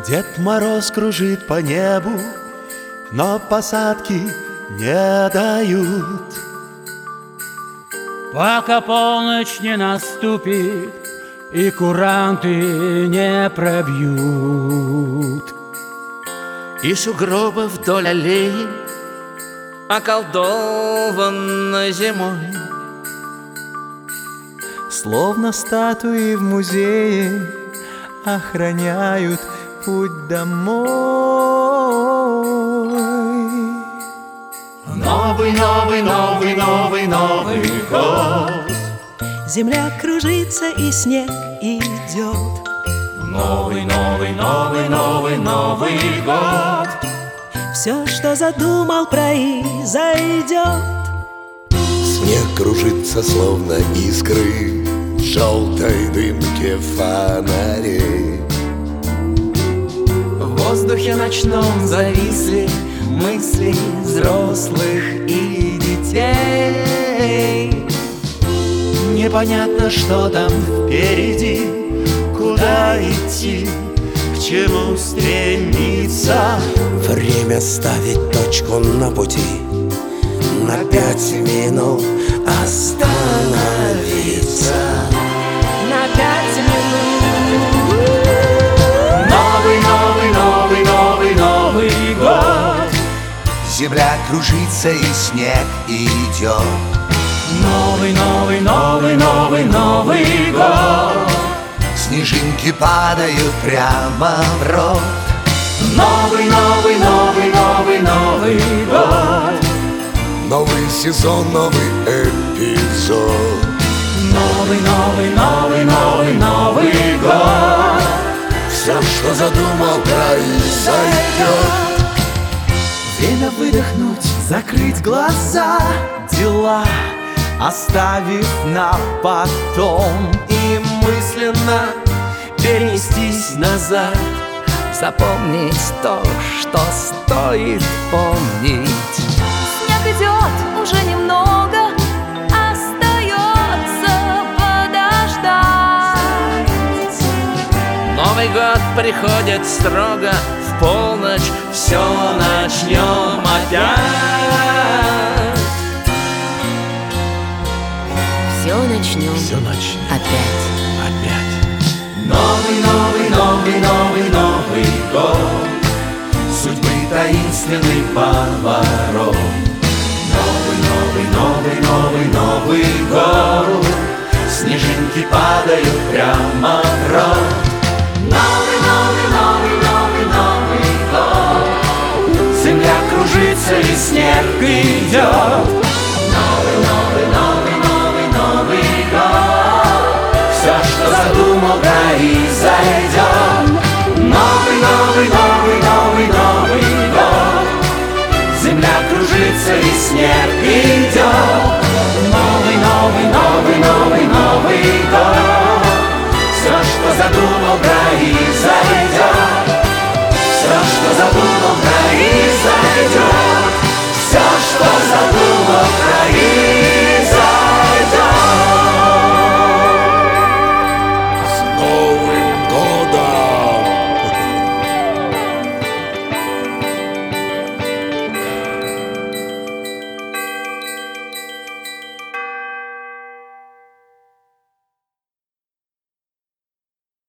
Дед Мороз кружит по небу, но посадки не дают. Пока полночь не наступит и куранты не пробьют. И сугробы вдоль аллеи околдованы зимой. Словно статуи в музее охраняют путь домой. Новый, новый, новый, новый, новый год. Земля кружится и снег идет. Новый, новый, новый, новый, новый год. Все, что задумал, произойдет. Снег кружится, словно искры в желтой дымке фонарей. В воздухе ночном зависли мысли взрослых и детей. Непонятно, что там впереди, куда идти, к чему стремиться. Время ставить точку на пути, на 5 минут остановиться. На 5 минут. Новый, новый, новый, новый, новый год. Земля кружится и снег идет. Новый, новый, новый, новый, новый год. Снежинки падают прямо в рот. Новый, новый, новый, новый, новый год. Новый сезон, новый эпизод. Новый, новый, новый, новый, новый год. Все, что задумал, произойдет. Время выдохнуть, закрыть глаза, дела оставив на потом. И мысленно перенестись назад, запомнить то, что стоит помнить. Снег идет уже немного, остается подождать. Новый год приходит строго в полночь, все начнем опять. Все начнем опять. Новый, новый, новый, новый, новый год. Судьбы таинственный поворот. Новый, новый, новый, новый, новый год. Снежинки падают прямо в рот. Новый, новый, новый, новый, новый год. Земля кружится и снег идет. Новый, новый, новый, новый, новый год. Все, что задумал, произойдет. Новый, новый, новый, новый, новый год. Земля кружится и снег идет.